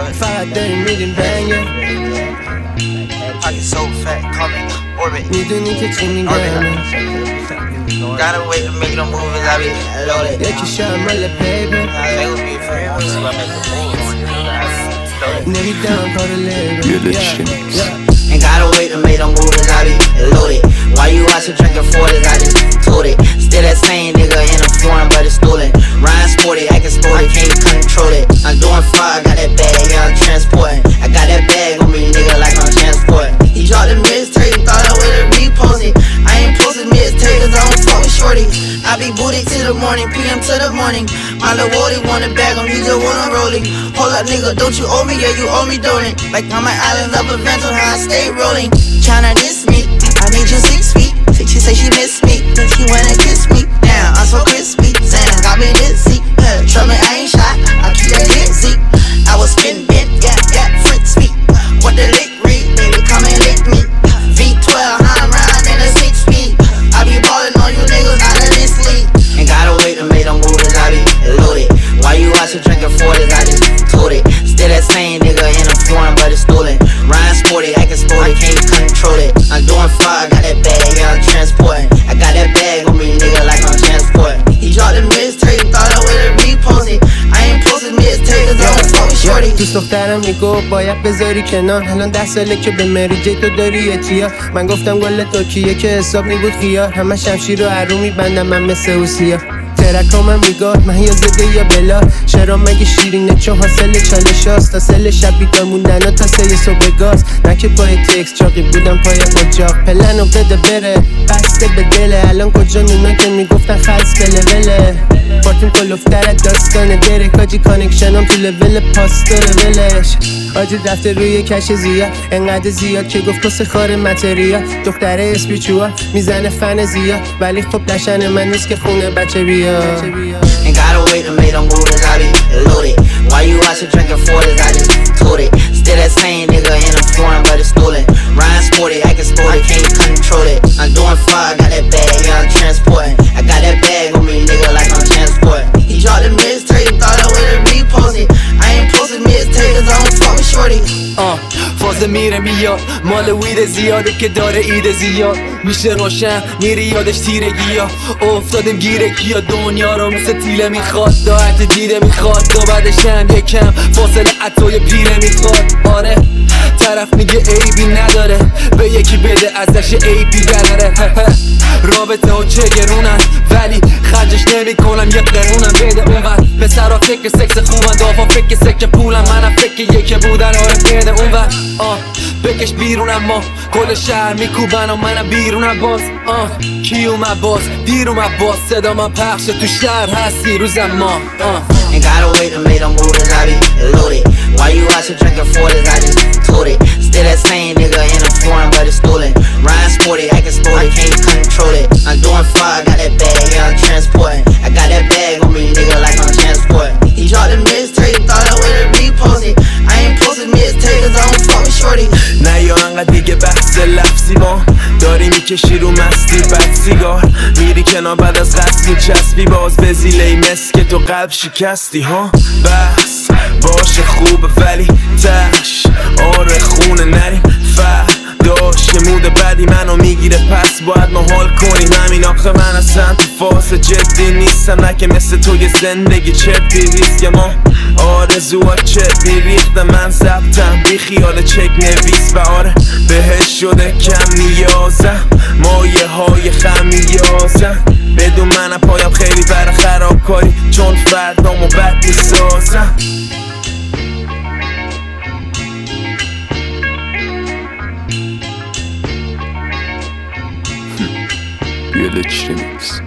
فقط داریم میدیم بنگه Pocket so fat, call me orbit. میدونی که چی میگم Gotta wait to make them movies, I be loaded. یکی شامل پیبه They would be afraid once I make the moves. نمیدم کار لیبه Ain't gotta wait to make them movies, I be loaded. Why you out here drinking 40s, I just told it. Still that same nigga in a foreign, but it's stolen. Ryan sporty, acting sporty, can't control it. I'm doing far, I got that bag, yeah, I'm transporting. I got that bag on me, nigga, like I'm transporting. He dropped the mixtape, thought I would've reposted. I ain't posted mixtape, cause I don't fuck with shorty. I be booty till the morning, PM to the morning. My lil' Wody wanna bag him, he just wanna roll it. Hold up, nigga, don't you owe me? Yeah, you owe me, don't it? Like I'm an island of adventure, how I stay rolling. Tryna diss me, I made you 6 feet. She say she miss me, then she wanna kiss me. Damn, I'm so crispy, Sam got me dizzy. Trust me, I ain't shot, I keep that dizzy. I was spin bent, yeah, Fritz feet. What the lick read, baby, come and lick me. V12, I'm riding in a 6-speed. I be ballin' on you niggas out of this league. Ain't gotta wait to make them movies, I be loaded. Why you out here drinking 40s, I just told it. Still that same nigga in a foreign, but it's stolen. Ryan sporty, acting sporty, can't control it. I'm doing far, I got that bag, yeah, I'm transporting. I got that bag on me, nigga, like I'm transporting. He dropped the mixtape, thought I would've reposted. I ain't posted mixtape, cause I don't fuck with shorty. دوست دخترم میگو باید بذاری کنار. الان 10 ساله که به مری جی تو داری اتیا. من گفتم گل تو کیه که حساب میبود خیار. همه شمشیر رو عرو میبندم من مثل اوسیا. ترکامم میگاد من یا زده یا بلا. شرام مگه شیرینه چون حاصل چالش هاست. تا سل شب بیدار موندن و تا 3 صبح گاز. نه که پای تکس چاقی بودم پای اجاق. پلنو بده بره بسته به دله. الان کجا اونا که میگفتن خلص بله پارتیم کلوفتر داستانه دره. کاجی کانکشنم تو لول پاستور ولش. آجی رفته روی کش زیاد انقدر زیاد که گفت کس خار متریا. دختره اسپیچوا میزنه فن زیاد. ولی خب دشن من نیست که خونه بچه بیا. Ain't gotta wait to make them movies, I be loaded. Why you out here drinking 40s, I just told it. Still that same nigga in a foreign, but it's stolen. Ryan sporty, acting sporty, can't control it. I'm doing far, I got that bag, yeah, I'm transporting. I got that bag on me, nigga, like I'm transporting. He dropped the mixtape, thought I would've reposted. I ain't posted mixtape, cause I don't fuck with shorty. فاز میره میاد مال وید زیاده که داره ایده زیاد. میشه روشن میری یادش تیرگی ها. افتادم گیرگی ها. دنیا رو مثل تیله میخواد. داعت دیده میخواد. دو بعدش هم یکم فاصله عطای پیره میخواد. آره طرف میگه عیبی نداره به یکی بده ازش عیبی دراره. رابطه ها چه گرونن ولی خرجش نمی کنم یه قرونم بده اون وقت. پسرا فکر سکس خوبن دافا فکر سکه پولم. منم فکر یکی بودن آره بده اون وقت. بکش بیرونم ما کل شهر میکوبن و منم بیرونم باز. کی اومد باز دیر اومد باز. صدا من پخشه تو شهر هستی روزم ما. Ain't gotta wait to make them movies, I be loaded. Why you out here drinking 40s, I just told it. Still that same nigga in a foreign, but it's stolen. Ryan sporty, acting sporty, can't control it. I'm doing far, I got that bag, yeah, I'm transporting. I got that bag on me, nigga, like I'm transporting. He dropped the mixtape, thought I would've reposted. I ain't posted mixtape, cause I don't fuck with shorty. نه یا انقدر دیگه بحث لفظی ما داری میکشی رو مستی بد سیگار. میری کنار بعد از قصد میچسبی باز به زیله مس که تو قلب شکستی ها. بس باشه خوبه ولی تش آره خونه نریم فرداش که مود بدی منو میگیره پس باید ما حال کنیم. همین آخه من اصلا تو فاز جدی نیستم. نه که مثل تو یه زندگی چپی ریست که ما آرزوها چپی ریختم. من ضبطم بی خیال چک نویس و آره بهش شده کم نیازم. مایه های خمیازم بدون منم پایم خیلی برای خرابکاری چون فردامو بد میسازم. Yellow Remix.